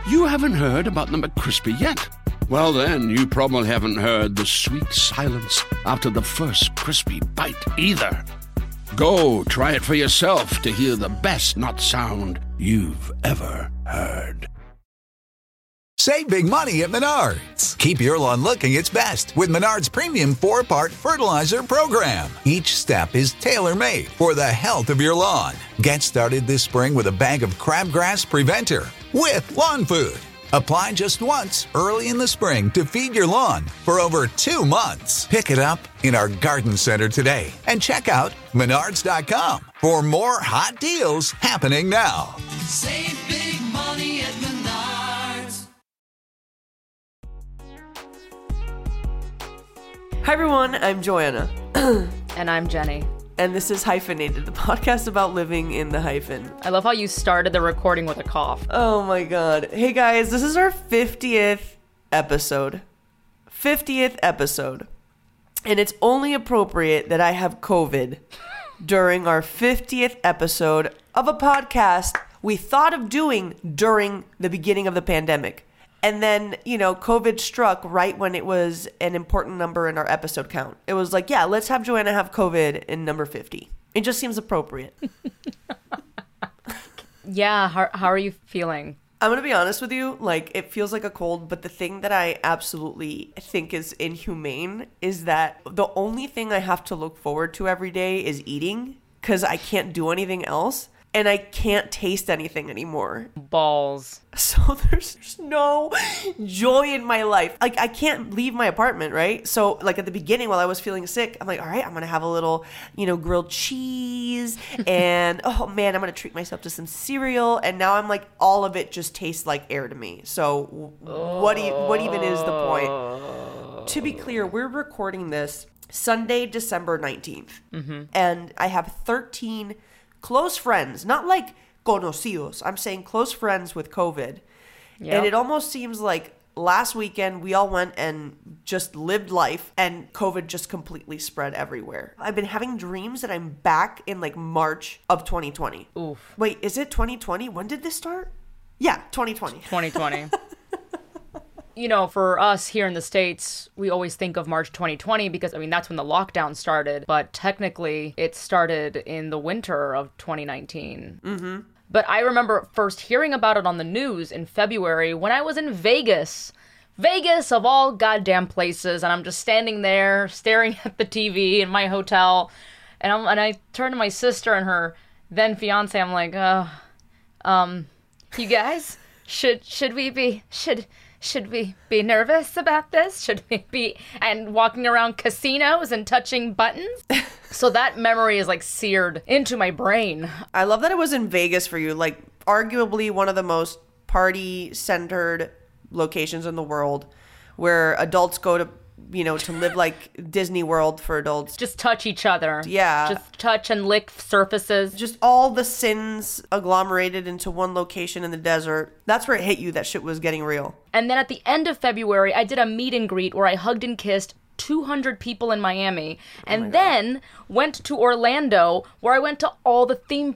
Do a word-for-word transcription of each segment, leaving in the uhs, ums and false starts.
You haven't heard about the McCrispy yet? Well, then, you probably haven't heard the sweet silence after the first crispy bite either. Go try it for yourself to hear the best nut sound you've ever heard. Save big money at Menards. Keep your lawn looking its best with Menards Premium four-part fertilizer program. Each step is tailor-made for the health of your lawn. Get started this spring with a bag of crabgrass preventer with lawn food. Apply just once early in the spring to feed your lawn for over two months. Pick it up in our garden center today and check out menards dot com for more hot deals happening now. Save big money at Menards. Hi everyone, I'm Joanna. And I'm Jenny. And this is Hyphenated, the podcast about living in the hyphen. I love how you started the recording with a cough. Oh my god. Hey guys, this is our fiftieth episode. fiftieth episode. And it's only appropriate that I have COVID during our fiftieth episode of a podcast we thought of doing during the beginning of the pandemic. And then, you know, COVID struck right when it was an important number in our episode count. It was like, yeah, let's have Joanna have COVID in number fifty. It just seems appropriate. Yeah, how, how are you feeling? I'm going to be honest with you. Like, it feels like a cold, but the thing that I absolutely think is inhumane is that the only thing I have to look forward to every day is eating because I can't do anything else. And I can't taste anything anymore. Balls. So there's, there's no joy in my life. Like, I can't leave my apartment, right? So, like, at the beginning while I was feeling sick, I'm like, all right, I'm going to have a little, you know, grilled cheese. And, oh, man, I'm going to treat myself to some cereal. And now I'm like, all of it just tastes like air to me. So what, e- what even is the point? To be clear, we're recording this Sunday, December nineteenth. Mm-hmm. And I have thirteen close friends, not like conocidos. I'm saying close friends with COVID. Yep. And it almost seems like last weekend we all went and just lived life and COVID just completely spread everywhere. I've been having dreams that I'm back in like March of twenty twenty. Oof. Wait, is it twenty twenty? When did this start? Yeah, twenty twenty. twenty twenty. You know, for us here in the States, we always think of March twenty twenty because, I mean, that's when the lockdown started. But technically, it started in the winter of twenty nineteen. Mm-hmm. But I remember first hearing about it on the news in February when I was in Vegas. Vegas, of all goddamn places. And I'm just standing there staring at the T V in my hotel. And, I'm, and I turn to my sister and her then fiance. I'm like, uh, um, you guys, should should we be... should... Should we be nervous about this? Should we be and walking around casinos and touching buttons? So that memory is like seared into my brain. I love that it was in Vegas for you, like arguably one of the most party-centered locations in the world where adults go to, you know, to live like Disney World for adults. Just touch each other. Yeah. Just touch and lick surfaces. Just all the sins agglomerated into one location in the desert. That's where it hit you that shit was getting real. And then at the end of February, I did a meet and greet where I hugged and kissed two hundred people in Miami. And oh then went to Orlando where I went to all the theme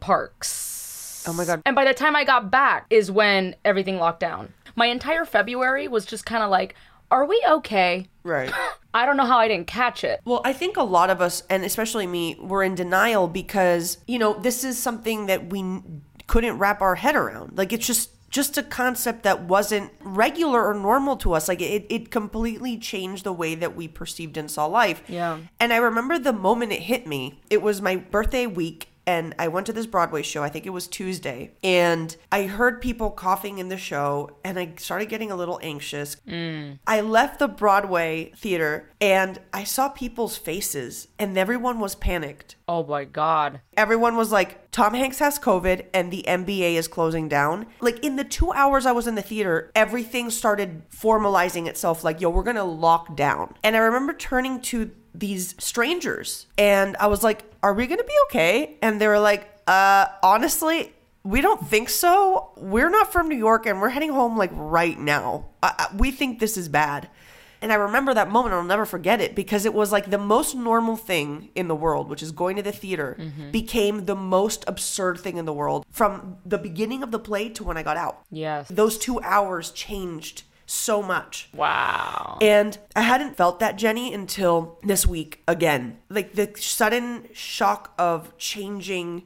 parks. Oh my God. And by the time I got back is when everything locked down. My entire February was just kind of like, are we okay? Right. I don't know how I didn't catch it. Well, I think a lot of us, and especially me, were in denial because, you know, this is something that we n- couldn't wrap our head around. Like, it's just just a concept that wasn't regular or normal to us. Like, it, it completely changed the way that we perceived and saw life. Yeah. And I remember the moment it hit me. It was my birthday week. And I went to this Broadway show, I think it was Tuesday, and I heard people coughing in the show, and I started getting a little anxious. Mm. I left the Broadway theater, and I saw people's faces, and everyone was panicked. Oh my God. Everyone was like, Tom Hanks has COVID, and the N B A is closing down. Like, in the two hours I was in the theater, everything started formalizing itself like, yo, we're going to lock down. And I remember turning to these strangers and I was like, are we going to be okay? And they were like, uh, honestly, we don't think so. We're not from New York and we're heading home like right now. Uh, we think this is bad. And I remember that moment. I'll never forget it because it was like the most normal thing in the world, which is going to the theater, mm-hmm. became the most absurd thing in the world from the beginning of the play to when I got out. Yes. Those two hours changed so much. Wow. And I hadn't felt that, Jenny, until this week again. Like the sudden shock of changing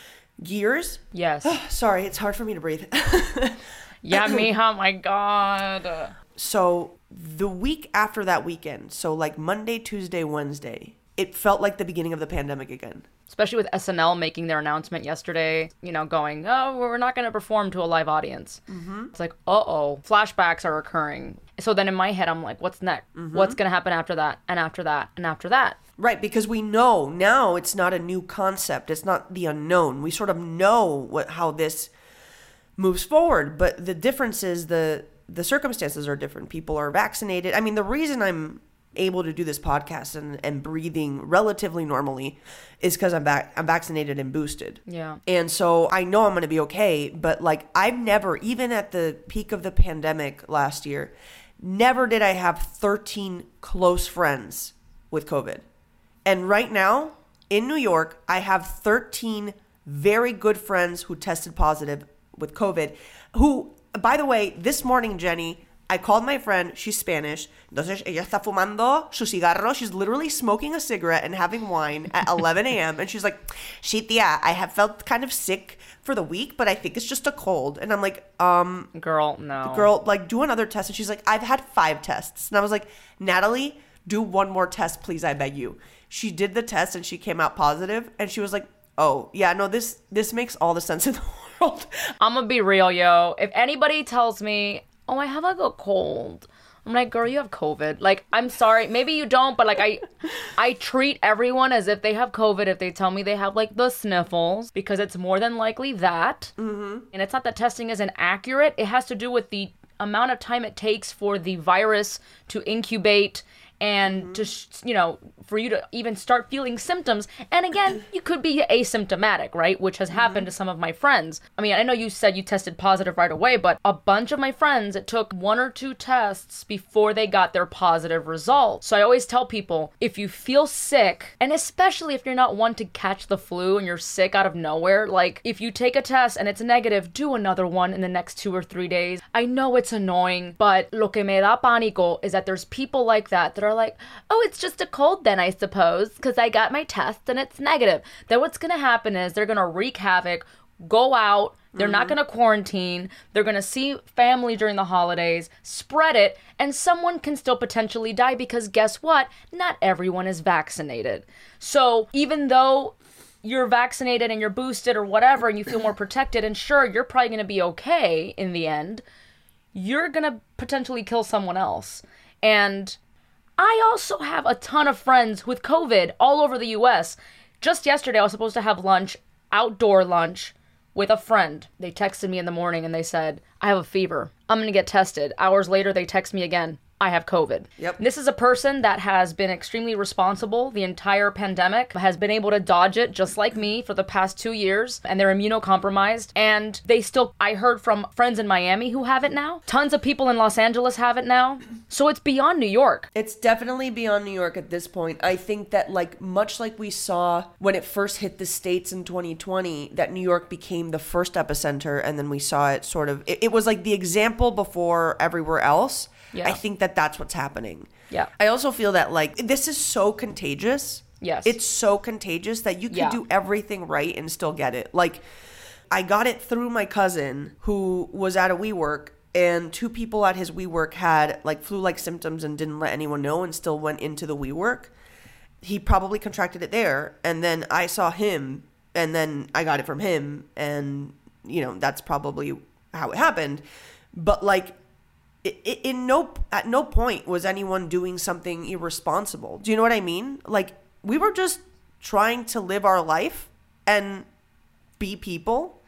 gears. Yes. Sorry, it's hard for me to breathe. Yeah, me, oh my God. So the week after that weekend, so like Monday, Tuesday, Wednesday, it felt like the beginning of the pandemic again. Especially with S N L making their announcement yesterday, you know, going, oh, we're not going to perform to a live audience. Mm-hmm. It's like, uh-oh, flashbacks are occurring. So then in my head, I'm like, what's next? Mm-hmm. What's going to happen after that? And after that? And after that? Right, because we know now it's not a new concept. It's not the unknown. We sort of know what how this moves forward. But the difference is the the circumstances are different. People are vaccinated. I mean, the reason I'm able to do this podcast and, and breathing relatively normally is because I'm back I'm vaccinated and boosted. Yeah. And so I know I'm going to be okay. But like I've never, even at the peak of the pandemic last year, never did I have thirteen close friends with COVID. And right now in New York, I have thirteen very good friends who tested positive with COVID, who, by the way, this morning, Jenny, I called my friend. She's Spanish. Entonces, ella está fumando su cigarro. She's literally smoking a cigarette and having wine at eleven a.m. And she's like, sí, tía, I have felt kind of sick for the week, but I think it's just a cold. And I'm like, um... Girl, no. Girl, like, do another test. And she's like, I've had five tests. And I was like, Natalie, do one more test, please, I beg you. She did the test and she came out positive. And she was like, oh, yeah, no, this this makes all the sense in the world. I'm gonna be real, yo. If anybody tells me, oh, I have like a cold, I'm like, girl, you have COVID. Like, I'm sorry. Maybe you don't, but like I I treat everyone as if they have COVID if they tell me they have like the sniffles, because it's more than likely that. Mm-hmm. And it's not that testing isn't accurate. It has to do with the amount of time it takes for the virus to incubate and mm-hmm. to, you know, for you to even start feeling symptoms. And again, you could be asymptomatic, right? Which has happened mm-hmm. to some of my friends. I mean, I know you said you tested positive right away, but a bunch of my friends, it took one or two tests before they got their positive result. So I always tell people, if you feel sick, and especially if you're not one to catch the flu and you're sick out of nowhere, like if you take a test and it's negative, do another one in the next two or three days. I know it's annoying, but lo que me da pánico is that there's people like that that are like, oh, it's just a cold then, I suppose, because I got my test and it's negative. Then what's going to happen is they're going to wreak havoc, go out, they're mm-hmm. not going to quarantine, they're going to see family during the holidays, spread it, and someone can still potentially die because guess what? Not everyone is vaccinated. So even though you're vaccinated and you're boosted or whatever and you feel more protected, and sure, you're probably going to be okay in the end, you're going to potentially kill someone else. And I also have a ton of friends with COVID all over the U S. Just yesterday, I was supposed to have lunch, outdoor lunch, with a friend. They texted me in the morning and they said, I have a fever. I'm going to get tested. Hours later, they text me again. I have COVID. Yep. This is a person that has been extremely responsible the entire pandemic, has been able to dodge it just like me for the past two years, and they're immunocompromised. And they still, I heard from friends in Miami who have it now. Tons of people in Los Angeles have it now. So it's beyond New York. It's definitely beyond New York at this point. I think that like much like we saw when it first hit the States in twenty twenty, that New York became the first epicenter, and then we saw it sort of, it, it was like the example before everywhere else. Yeah. I think that that's what's happening. Yeah. I also feel that like this is so contagious. Yes. It's so contagious that you can yeah. do everything right and still get it. Like I got it through my cousin who was at a WeWork, and two people at his WeWork had like flu-like symptoms and didn't let anyone know and still went into the WeWork. He probably contracted it there, and then I saw him, and then I got it from him, and you know, that's probably how it happened. But like It, in no at no point was anyone doing something irresponsible. Do you know what I mean? Like we were just trying to live our life and be people.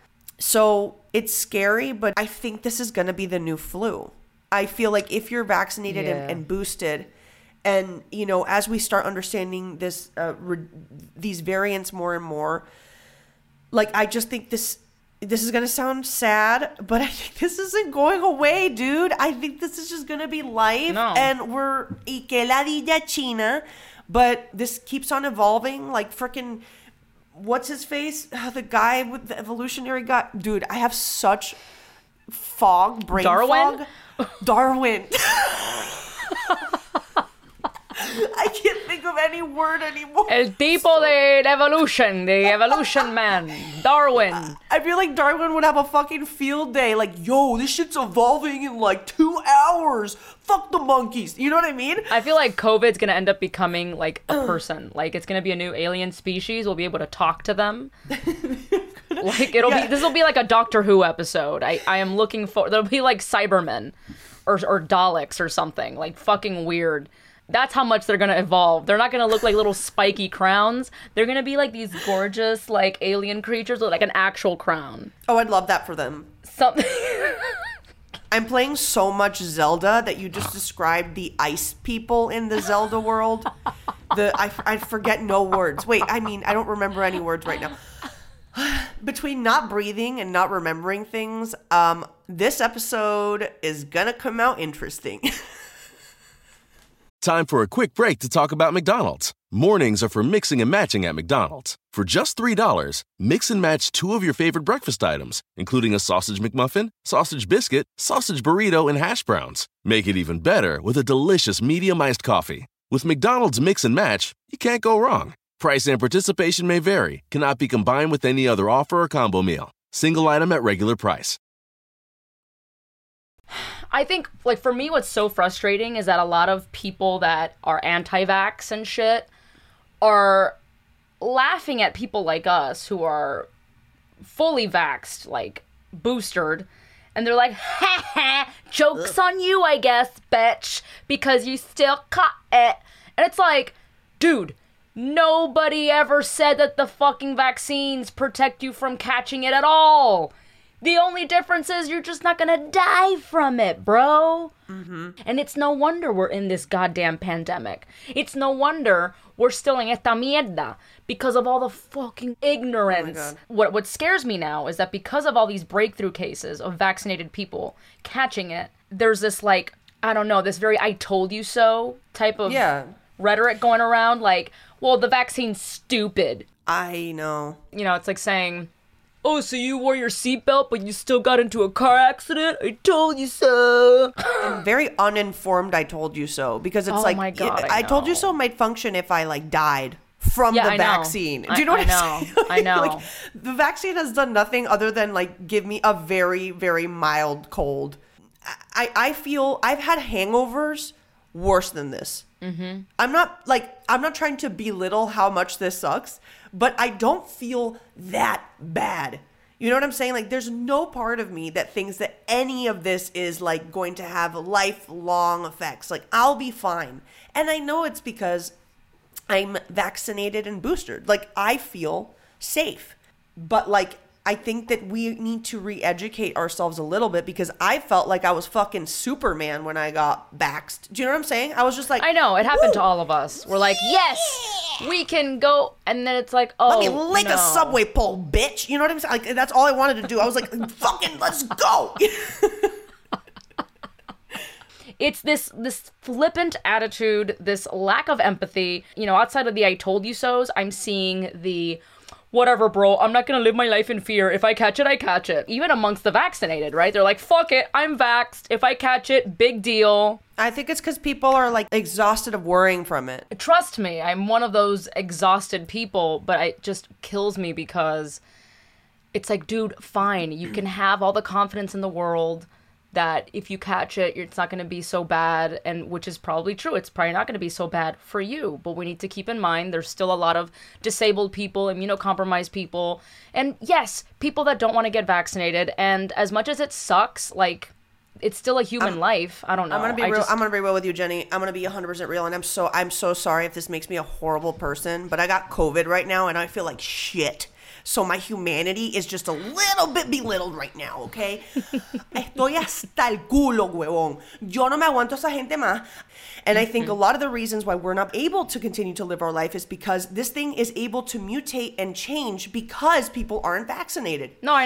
So it's scary, but I think this is going to be the new flu. I feel like if you're vaccinated yeah. and, and boosted, and you know, as we start understanding this, uh, re- these variants more and more, like I just think this this is going to sound sad, but I think this isn't going away, dude. I think this is just going to be life. No. And we're y que ladilla China, but this keeps on evolving like freaking, what's his face? The guy with the evolutionary guy. Dude, I have such fog, brain Darwin? fog. Darwin. I can't think of any word anymore. El tipo de evolution, the evolution man, Darwin. I feel like Darwin would have a fucking field day. Like, yo, this shit's evolving in like two hours. Fuck the monkeys. You know what I mean? I feel like COVID's gonna end up becoming like a person. Like it's gonna be a new alien species. We'll be able to talk to them. Like it'll Yeah. be. This will be like a Doctor Who episode. I I am looking for. There'll be like Cybermen, or or Daleks or something. Like fucking weird. That's how much they're gonna evolve. They're not gonna look like little spiky crowns. They're gonna be like these gorgeous, like alien creatures with like an actual crown. Oh, I'd love that for them. Something. I'm playing so much Zelda that you just described the ice people in the Zelda world. The I, I forget no words. Wait, I mean, I don't remember any words right now. Between not breathing and not remembering things, um, this episode is gonna come out interesting. Time for a quick break to talk about McDonald's. Mornings are for mixing and matching at McDonald's. For just three dollars, mix and match two of your favorite breakfast items, including a sausage McMuffin, sausage biscuit, sausage burrito, and hash browns. Make it even better with a delicious medium iced coffee. With McDonald's Mix and Match, you can't go wrong. Price and participation may vary, cannot be combined with any other offer or combo meal. Single item at regular price. I think, like, for me, what's so frustrating is that a lot of people that are anti-vax and shit are laughing at people like us who are fully vaxxed, like, boosted, and they're like, ha ha, joke's on you, I guess, bitch, because you still caught it. And it's like, dude, nobody ever said that the fucking vaccines protect you from catching it at all. The only difference is you're just not gonna die from it, bro. Mm-hmm. And it's no wonder we're in this goddamn pandemic. It's no wonder we're still in esta mierda because of all the fucking ignorance. Oh my God. What what scares me now is that because of all these breakthrough cases of vaccinated people catching it, there's this like, I don't know, this very I told you so type of Yeah. rhetoric going around like, well, the vaccine's stupid. I know. You know, it's like saying, oh, so you wore your seatbelt, but you still got into a car accident? I told you so. I'm very uninformed. I told you so because it's Oh like my God, I, I told you know. so might function if I like died from Yeah, the I know. vaccine. Do you know I- what I I'm know. saying? I know. Like, the vaccine has done nothing other than like give me a very very mild cold. I I feel I've had hangovers worse than this. Mm-hmm. I'm not like I'm not trying to belittle how much this sucks, but I don't feel that bad. You know what I'm saying? Like, there's no part of me that thinks that any of this is like going to have lifelong effects. Like, I'll be fine. And I know it's because I'm vaccinated and boosted. Like, I feel safe. But like, I think that we need to re-educate ourselves a little bit because I felt like I was fucking Superman when I got vaxxed. Do you know what I'm saying? I was just like, I know, it happened woo, to all of us. We're like, yes, we can go. And then it's like, oh, let me lick no. a subway pole, bitch. You know what I'm saying? Like, that's all I wanted to do. I was like, fucking, let's go. It's this this flippant attitude, this lack of empathy. You know, outside of the I told you so's, I'm seeing the whatever, bro, I'm not gonna live my life in fear. If I catch it, I catch it. Even amongst the vaccinated, right? They're like, fuck it, I'm vaxxed. If I catch it, big deal. I think it's because people are like exhausted of worrying from it. Trust me, I'm one of those exhausted people, but it just kills me because it's like, dude, fine. You can have all the confidence in the world that if you catch it, it's not going to be so bad, and which is probably true. It's probably not going to be so bad for you, but we need to keep in mind there's still a lot of disabled people, immunocompromised people, and yes, people that don't want to get vaccinated, and as much as it sucks, like, it's still a human I'm, life. I don't know. I'm gonna be I real. just- I'm gonna be real with you, Jenny. I'm gonna be one hundred percent real, and I'm so I'm so sorry if this makes me a horrible person, but I got COVID right now, and I feel like shit. So my humanity is just a little bit belittled right now, okay? Estoy hasta el culo, huevón. Yo no me aguanto esa gente más. And I think a lot of the reasons why we're not able to continue to live our life is because this thing is able to mutate and change because people aren't vaccinated. No, I know.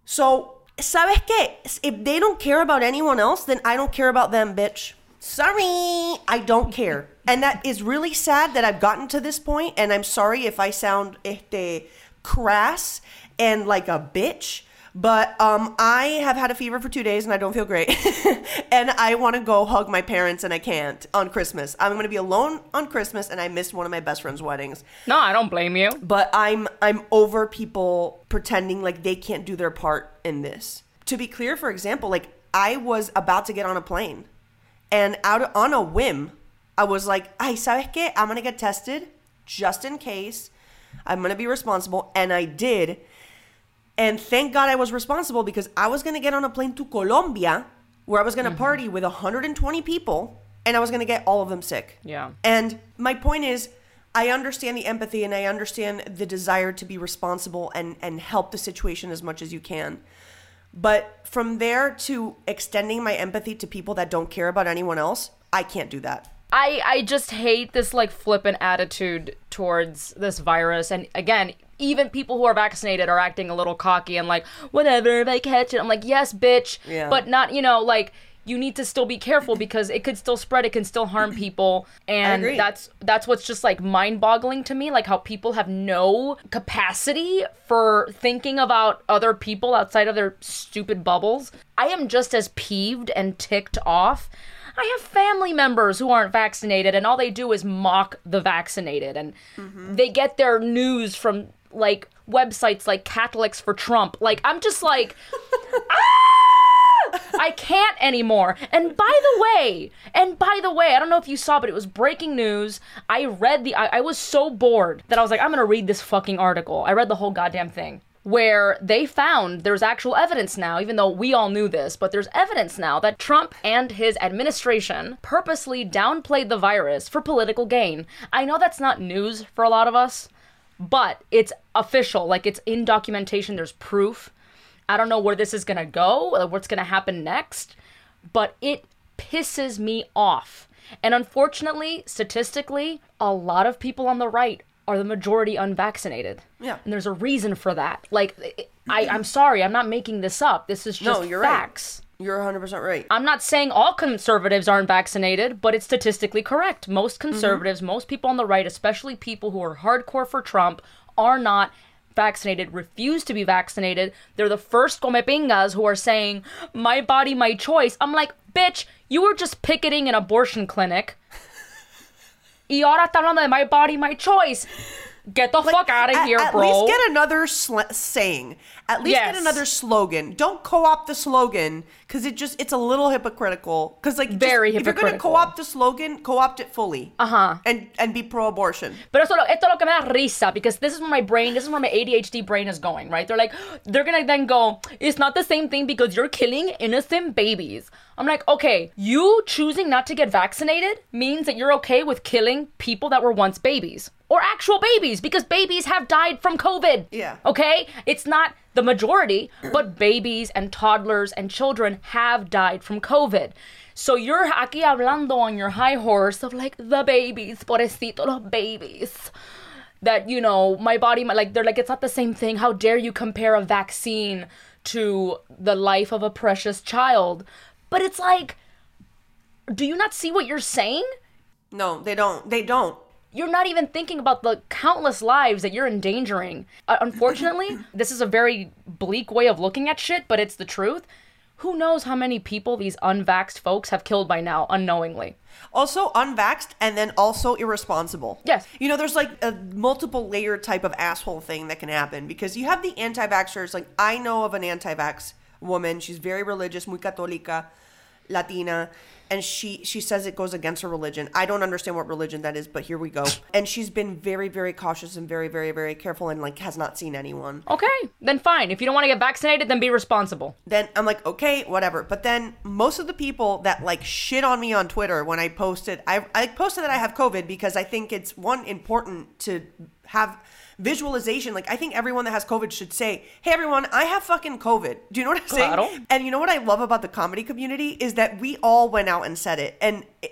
So, ¿sabes qué? If they don't care about anyone else, then I don't care about them, bitch. Sorry, I don't care. And that is really sad that I've gotten to this point, and I'm sorry if I sound este, crass and like a bitch, but um, I have had a fever for two days and I don't feel great. And I want to go hug my parents and I can't on Christmas. I'm going to be alone on Christmas and I missed one of my best friend's weddings. No, I don't blame you. But I'm I'm over people pretending like they can't do their part in this. To be clear, for example, like I was about to get on a plane and out on a whim, I was like, ay, ¿sabes qué? I'm going to get tested just in case. I'm going to be responsible. And I did. And thank God I was responsible because I was going to get on a plane to Colombia where I was going to mm-hmm. party with one hundred twenty people and I was going to get all of them sick. Yeah. And my point is, I understand the empathy and I understand the desire to be responsible and, and help the situation as much as you can. But from there to extending my empathy to people that don't care about anyone else, I can't do that. I, I just hate this like flippant attitude towards this virus. And again, even people who are vaccinated are acting a little cocky and like, whatever, if I catch it. I'm like, yes, bitch. Yeah. But not, you know, like, you need to still be careful because it could still spread. It can still harm people. And that's that's what's just like mind-boggling to me, like how people have no capacity for thinking about other people outside of their stupid bubbles. I am just as peeved and ticked off. I have family members who aren't vaccinated and all they do is mock the vaccinated. And mm-hmm. they get their news from like websites like Catholics for Trump. Like, I'm just like, ah! I can't anymore. And by the way, and by the way, I don't know if you saw, but it was breaking news. I read the, I, I was so bored that I was like, I'm going to read this fucking article. I read the whole goddamn thing. Where they found there's actual evidence now, even though we all knew this, but there's evidence now that Trump and his administration purposely downplayed the virus for political gain. I know that's not news for a lot of us, but it's official. Like, it's in documentation. There's proof. I don't know where this is going to go, or what's going to happen next, but it pisses me off. And unfortunately, statistically, a lot of people on the right are the majority unvaccinated. Yeah. And there's a reason for that. Like, I, I'm sorry, I'm not making this up. This is just no, you're facts. Right. You're one hundred percent right. I'm not saying all conservatives aren't vaccinated, but it's statistically correct. Most conservatives, mm-hmm. most people on the right, especially people who are hardcore for Trump, are not vaccinated, refuse to be vaccinated. They're the first comepingas who are saying, my body, my choice. I'm like, bitch, you were just picketing an abortion clinic. Y ahora está hablando de my body, my choice. Get the like, fuck out of at, here, at bro. At least get another sl- saying. At least yes. get another slogan. Don't co-opt the slogan because it just it's a little hypocritical. Because like very just, hypocritical. If you're gonna co-opt the slogan, co-opt it fully. Uh huh. And and be pro-abortion. But esto, esto lo que me da risa because this is where my brain, this is where my A D H D brain is going, right? They're like, they're gonna then go, it's not the same thing because you're killing innocent babies. I'm like, okay, you choosing not to get vaccinated means that you're okay with killing people that were once babies. Or actual babies, because babies have died from COVID. Yeah. Okay? It's not the majority, but babies and toddlers and children have died from COVID. So you're aquí hablando on your high horse of like, the babies, pobrecito los babies. That, you know, my body, my, like, they're like, it's not the same thing. How dare you compare a vaccine to the life of a precious child? But it's like, do you not see what you're saying? No, they don't. They don't. You're not even thinking about the countless lives that you're endangering. Uh, unfortunately, this is a very bleak way of looking at shit, but it's the truth. Who knows how many people these unvaxxed folks have killed by now, unknowingly. Also unvaxxed and then also irresponsible. Yes. You know, there's like a multiple layer type of asshole thing that can happen because you have the anti-vaxxers. Like, I know of an anti-vax woman. She's very religious, muy católica, Latina. And she, she says it goes against her religion. I don't understand what religion that is, but here we go. And she's been very, very cautious and very, very, very careful and, like, has not seen anyone. Okay, then fine. If you don't want to get vaccinated, then be responsible. Then I'm like, okay, whatever. But then most of the people that, like, shit on me on Twitter when I posted, I, I posted that I have COVID because I think it's, one, important to have visualization. Like, I think everyone that has COVID should say, hey, everyone, I have fucking COVID. Do you know what I'm saying? Claro. And you know what I love about the comedy community is that we all went out and said it. And it,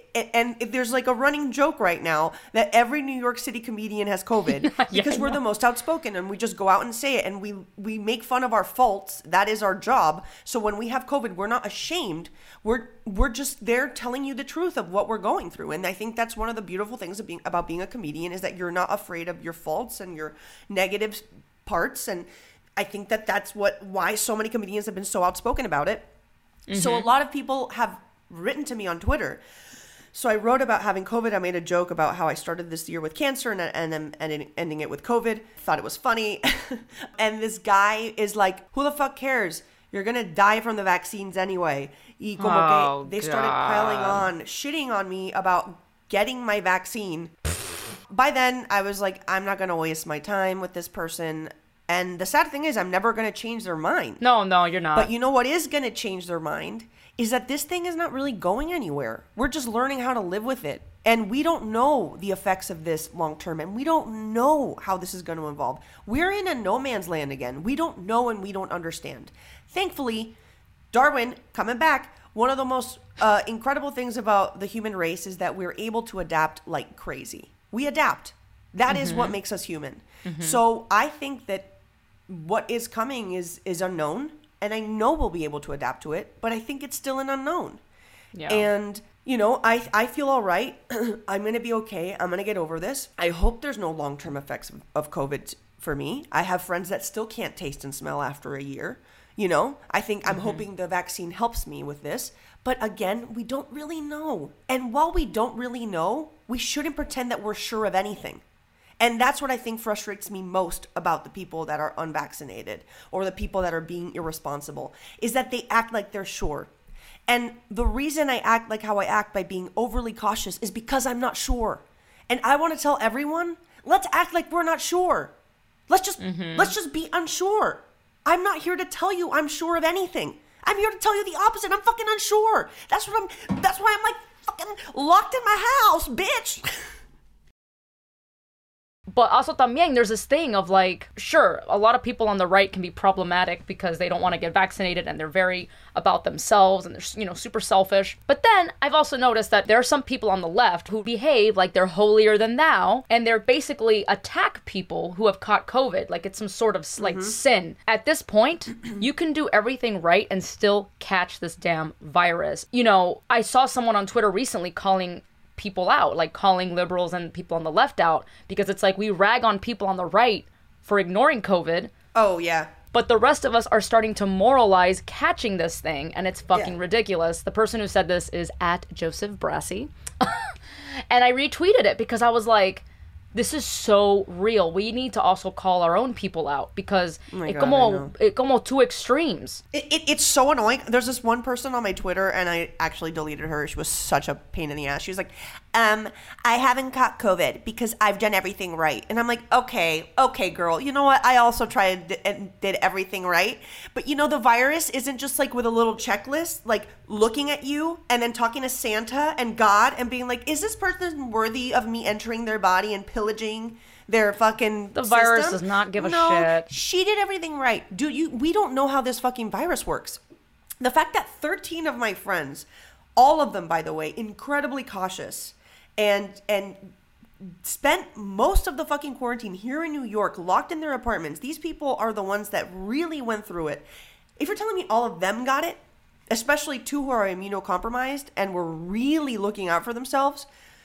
it, and it, there's like a running joke right now that every New York City comedian has COVID Yeah, because I we're know. the most outspoken and we just go out and say it and we we make fun of our faults. That is our job. So when we have COVID, we're not ashamed. We're we're just there telling you the truth of what we're going through. And I think that's one of the beautiful things of being about being a comedian is that you're not afraid of your faults and your negative parts. And I think that that's what why so many comedians have been so outspoken about it. Mm-hmm. So a lot of people have written to me on Twitter. So I wrote about having COVID. I made a joke about how I started this year with cancer and and and, and ending it with COVID. Thought it was funny. And this guy is like, "Who the fuck cares? You're gonna die from the vaccines anyway." Y como Oh, que they started God. piling on, shitting on me about getting my vaccine. By then, I was like, I'm not gonna waste my time with this person. And the sad thing is, I'm never gonna change their mind. No, no, you're not. But you know what is going to change their mind is that this thing is not really going anywhere. We're just learning how to live with it. And we don't know the effects of this long term. And we don't know how this is going to evolve. We're in a no man's land again. We don't know and we don't understand. Thankfully, Darwin, coming back, one of the most uh, incredible things about the human race is that we're able to adapt like crazy. We adapt. That mm-hmm. is what makes us human. Mm-hmm. So I think that what is coming is is unknown, and I know we'll be able to adapt to it, but I think it's still an unknown. Yeah. And you know, I I feel all right. I'm gonna be okay. I'm gonna get over this. I hope there's no long-term effects of, of COVID for me. I have friends that still can't taste and smell after a year. You know, I think I'm mm-hmm. hoping the vaccine helps me with this. But again, we don't really know. And while we don't really know, we shouldn't pretend that we're sure of anything. And that's what I think frustrates me most about the people that are unvaccinated or the people that are being irresponsible is that they act like they're sure. And the reason I act like how I act by being overly cautious is because I'm not sure. And I want to tell everyone, let's act like we're not sure. Let's just mm-hmm. let's just be unsure. I'm not here to tell you I'm sure of anything. I'm here to tell you the opposite. I'm fucking unsure. That's what I'm that's why I'm like fucking locked in my house, bitch. But also también, there's this thing of like, sure, a lot of people on the right can be problematic because they don't want to get vaccinated and they're very about themselves and they're, you know, super selfish. But then I've also noticed that there are some people on the left who behave like they're holier than thou and they're basically attack people who have caught COVID. Like it's some sort of like mm-hmm. sin. At this point, you can do everything right and still catch this damn virus. You know, I saw someone on Twitter recently calling people out, like calling liberals and people on the left out, because it's like we rag on people on the right for ignoring COVID. Oh, yeah. But the rest of us are starting to moralize catching this thing, and it's fucking yeah. ridiculous. The person who said this is at Joseph Brassy. And I retweeted it because I was like, this is so real. We need to also call our own people out because oh it God, como, it como two extremes. It, it, it's so annoying. There's this one person on my Twitter, and I actually deleted her. She was such a pain in the ass. She was like, um, I haven't caught COVID because I've done everything right. And I'm like, okay, okay, girl. You know what? I also tried and did everything right. But you know, the virus isn't just like with a little checklist, like looking at you and then talking to Santa and God and being like, is this person worthy of me entering their body and pillaging their fucking The virus system? does not give a no, shit. She did everything right. Dude, you we don't know how this fucking virus works. The fact that thirteen of my friends, all of them, by the way, incredibly cautious and and spent most of the fucking quarantine here in New York, locked in their apartments. These people are the ones that really went through it. If you're telling me all of them got it, especially two who are immunocompromised and were really looking out for themselves,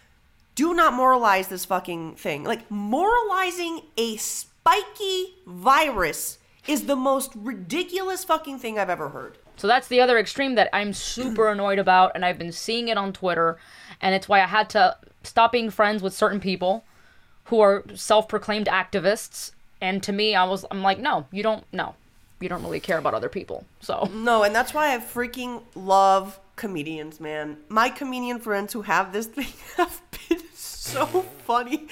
do not moralize this fucking thing. Like, moralizing a spiky virus is the most ridiculous fucking thing I've ever heard. So that's the other extreme that I'm super annoyed about, and I've been seeing it on Twitter, and it's why I had to stop being friends with certain people who are self-proclaimed activists. And to me, I was, I'm like, no, you don't, no, you don't really care about other people. So no, and that's why I freaking love comedians, man. My comedian friends who have this thing have been so funny.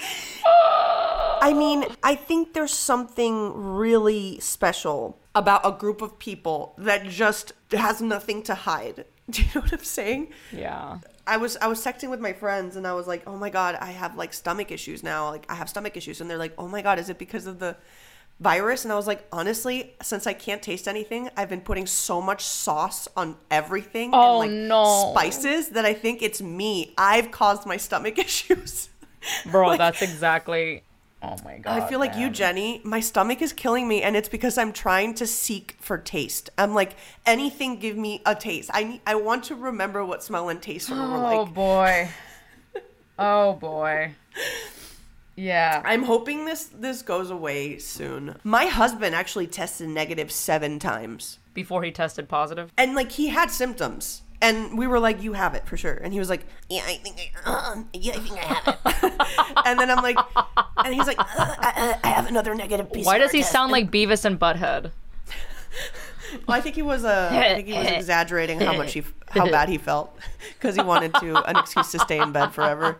I mean, I think there's something really special about a group of people that just has nothing to hide. Do you know what I'm saying? yeah. I was I was texting with my friends and I was like, oh my God, I have like stomach issues now. Like I have stomach issues. And they're like, oh my God, is it because of the virus, and I was like, honestly, since I can't taste anything, I've been putting so much sauce on everything Oh, and like no. spices that I think it's me. I've caused my stomach issues. Bro, Like, that's exactly. Oh my god. I feel like you, man. Jenny. My stomach is killing me, and it's because I'm trying to seek for taste. I'm like, anything, give me a taste. I need, I want to remember what smell and taste were Oh like. boy. Oh boy. Yeah. I'm hoping this this goes away soon. My husband actually tested negative seven times, Before he tested positive. and like he had symptoms, and we were like, "You have it for sure," and he was like, "Yeah, I think I, uh, yeah, I think I have it." And then I'm like, and he's like, uh, I, I have another negative P C R Why does he test. sound like Beavis and Butthead? Well, I think he was uh, I think he was exaggerating how much he, how bad he felt, because he wanted to an excuse to stay in bed forever.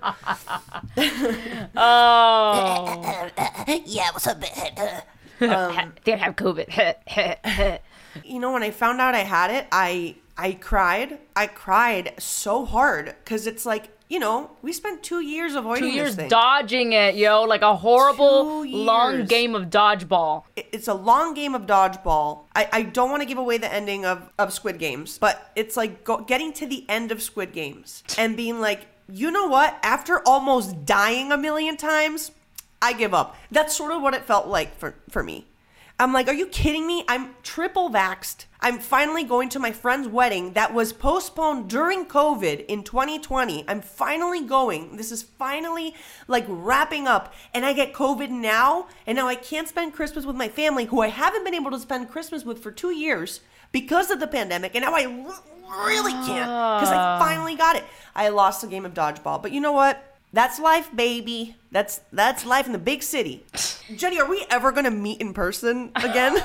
Oh. Yeah, what's up? They have COVID. You know, when I found out I had it, I I cried. I cried so hard because it's like, you know, we spent two years avoiding Two years this thing. dodging it, yo, like a horrible Two long years. game of dodgeball. It- It's a long game of dodgeball. I, I don't want to give away the ending of, of Squid Games, but it's like go, getting to the end of Squid Games and being like, you know what? After almost dying a million times, I give up. That's sort of what it felt like for, for me. I'm like, are you kidding me? I'm triple vaxxed. I'm finally going to my friend's wedding that was postponed during COVID in twenty twenty. I'm finally going. This is finally like wrapping up. And I get COVID now. And now I can't spend Christmas with my family, who I haven't been able to spend Christmas with for two years because of the pandemic. And now I r- really can't because I finally got it. I lost a game of dodgeball. But you know what? That's life, baby. That's that's life in the big city. Jenny, are we ever gonna meet in person again?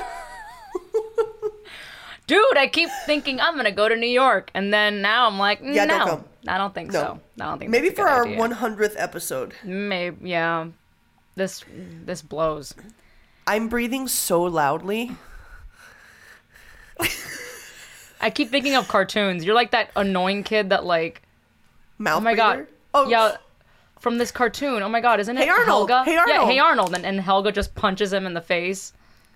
Dude, I keep thinking I'm gonna go to New York, and then now I'm like, Yeah, no, don't come. I don't think No. so. I don't think Maybe that's a for good our idea. one hundredth episode. Maybe, yeah. This this blows. I'm breathing so loudly. I keep thinking of cartoons. You're like that annoying kid that like, Mouth oh my breather. god, Oh yeah, from this cartoon. Oh my god, isn't it Hey Arnold! Helga? Hey Yeah, Arnold! Hey Arnold, and, and Helga just punches him in the face.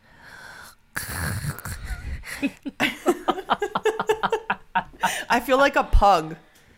I feel like a pug.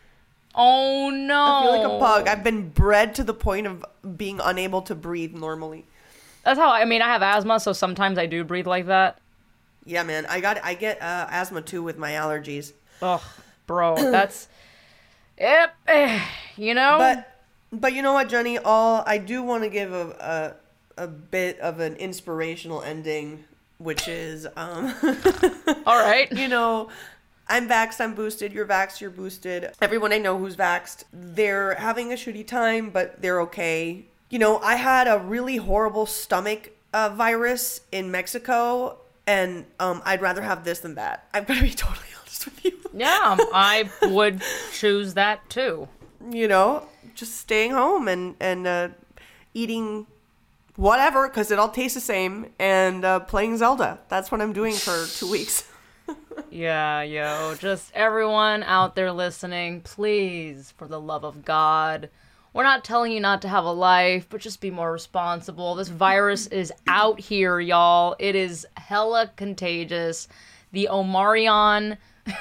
Oh no! I feel like a pug. I've been bred to the point of being unable to breathe normally. That's how I mean. I have asthma, so sometimes I do breathe like that. Yeah, man. I got I get uh, asthma too with my allergies. Ugh, bro, that's yep. eh, You know, But but you know what, Jenny? All I do want to give a, a a bit of an inspirational ending, which is um all right. you know, I'm vaxxed, I'm boosted, you're vaxxed, you're boosted. Everyone I know who's vaxxed, they're having a shitty time, but they're okay. You know, I had a really horrible stomach uh, virus in Mexico, and um, I'd rather have this than that. I'm gonna be totally honest with you. Yeah, I would choose that too. You know, just staying home and, and uh, eating whatever, because it all tastes the same, and uh, playing Zelda. That's what I'm doing for two weeks. Yeah, yo, just everyone out there listening, please, for the love of God, we're not telling you not to have a life, but just be more responsible. This virus is out here, y'all. It is hella contagious. The Omarion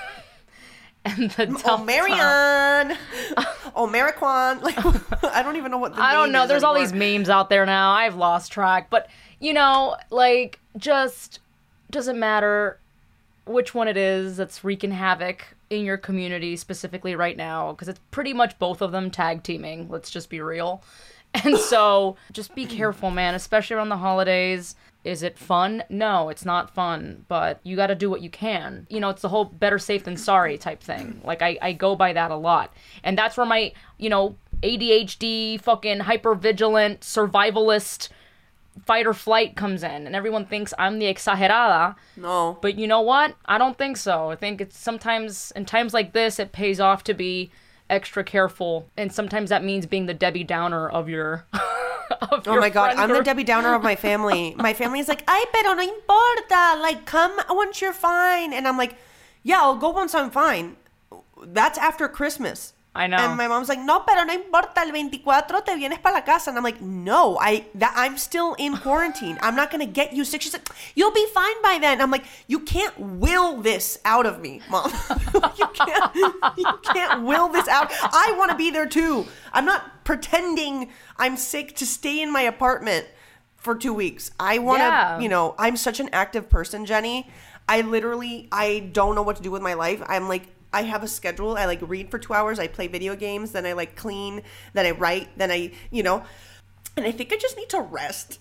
and the Oh, Delta. Marion! Oh, Mariquan! Like, I don't even know what the I don't name know. is There's all anymore. these memes out there now. I've lost track. But, you know, like, just doesn't matter which one it is that's wreaking havoc in your community specifically right now, because it's pretty much both of them tag teaming. Let's just be real. And so just be careful, man, especially around the holidays. Is it fun? No, it's not fun, but you got to do what you can. You know, it's the whole better safe than sorry type thing. Like, I, I go by that a lot. And that's where my, you know, A D H D, fucking hypervigilant, survivalist, fight or flight comes in. And everyone thinks I'm the exagerada. No. But you know what? I don't think so. I think it's sometimes, in times like this, it pays off to be extra careful. And sometimes that means being the Debbie Downer of your... of Oh your my god, friend I'm the group. Debbie Downer of my family. My family is like, ay, pero no importa. Like, come once you're fine. And I'm like, yeah, I'll go once I'm fine. That's after Christmas. I know. And my mom's like, no, pero no importa, el veinticuatro te vienes para la casa. And I'm like, no, I that I'm still in quarantine. I'm not going to get you sick. She's like, you'll be fine by then. I'm like, you can't will this out of me, Mom. you can't you can't will this out. I want to be there too. I'm not pretending I'm sick to stay in my apartment for two weeks. I want to, Yeah. you know, I'm such an active person, Jenny. I literally, I don't know what to do with my life. I'm like, I have a schedule. I like read for two hours. I play video games. Then I like clean. Then I write. Then I, you know, and I think I just need to rest.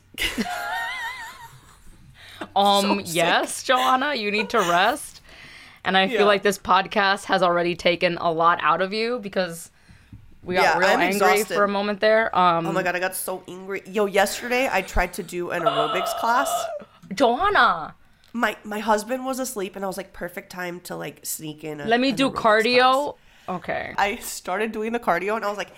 Um, so sick. yes, Joanna, you need to rest. And I Yeah. feel like this podcast has already taken a lot out of you because we got Yeah, real I'm angry exhausted. for a moment there. Um, Oh my God, I got so angry. Yo, yesterday I tried to do an aerobics class. Joanna, My my husband was asleep and I was like, perfect time to like sneak in. A, let me an do aerobics cardio. class. Okay. I started doing the cardio and I was like,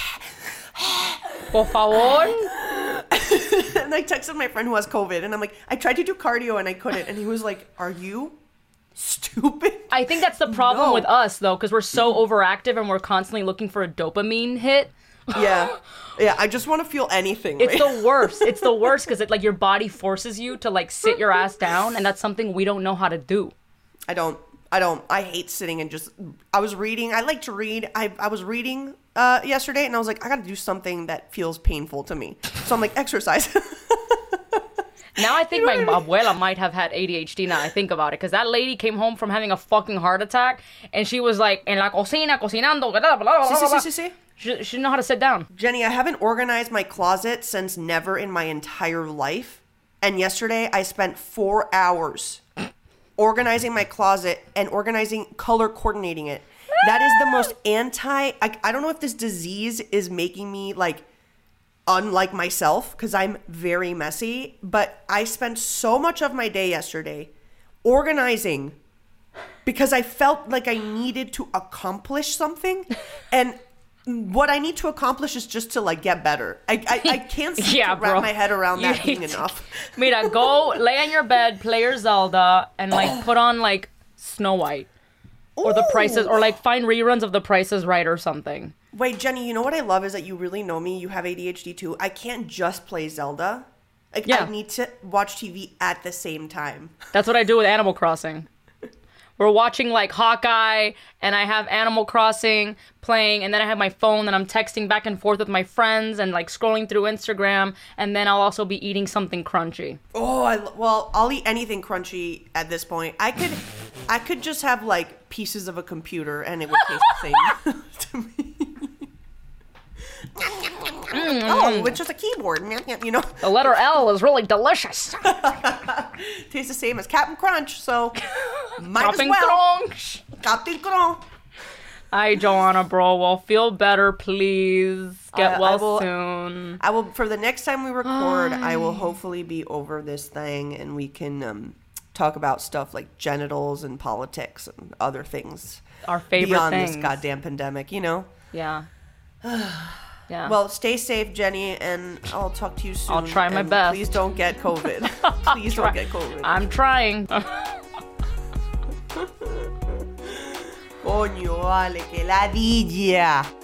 Por favor. and I texted my friend who has COVID and I'm like, I tried to do cardio and I couldn't. And he was like, are you stupid? I think that's the problem No. with us, though, because we're so overactive and we're constantly looking for a dopamine hit. Yeah. Yeah, I just want to feel anything. It's right? the worst. It's the worst because it like your body forces you to like sit your ass down, and that's something we don't know how to do. I don't. I don't. I hate sitting and just. I was reading. I like to read. I I was reading uh, yesterday, and I was like, I got to do something that feels painful to me. So I'm like, exercise. Now I think my abuela might have had A D H D now I think about it, because that lady came home from having a fucking heart attack, and she was like, en la cocina, cocinando, blah, blah, blah, Sí, blah, sí, blah. sí, sí, sí. She, she didn't know how to sit down. Jenny, I haven't organized my closet since never in my entire life. And yesterday, I spent four hours organizing my closet and organizing, color coordinating it. That is the most anti. I, I don't know if this disease is making me like unlike myself because I'm very messy, but I spent so much of my day yesterday organizing because I felt like I needed to accomplish something. And what I need to accomplish is just to like get better. I I, I can't seem Yeah, to wrap bro. my head around that You being need to- enough. Mira, go lay on your bed, play your Zelda, and like put on like Snow White. Or the prices, or like find reruns of The Price is Right or something. Wait, Jenny, you know what I love is that you really know me. You have A D H D too. I can't just play Zelda. Like Yeah. I need to watch T V at the same time. That's what I do with Animal Crossing. We're watching like Hawkeye, and I have Animal Crossing playing, and then I have my phone, and I'm texting back and forth with my friends, and like scrolling through Instagram, and then I'll also be eating something crunchy. Oh, I lo- well, I'll eat anything crunchy at this point. I could, I could just have like pieces of a computer, and it would taste the same to me. Oh, it's just a keyboard, you know. The letter L is really delicious. Tastes the same as Captain Crunch, so might Captain as well. Crunch. Captain Crunch. Hi, Joanna, bro. Well, feel better, please. Get I- I well will- soon. I will for the next time we record. I will hopefully be over this thing, and we can um, talk about stuff like genitals and politics and other things Our favorite beyond things. this goddamn pandemic. You know. Yeah. Yeah. Well, stay safe, Jenny, and I'll talk to you soon. I'll try my and best. Please don't get COVID. Please don't get COVID. I'm trying. Coño, vale, que ladilla.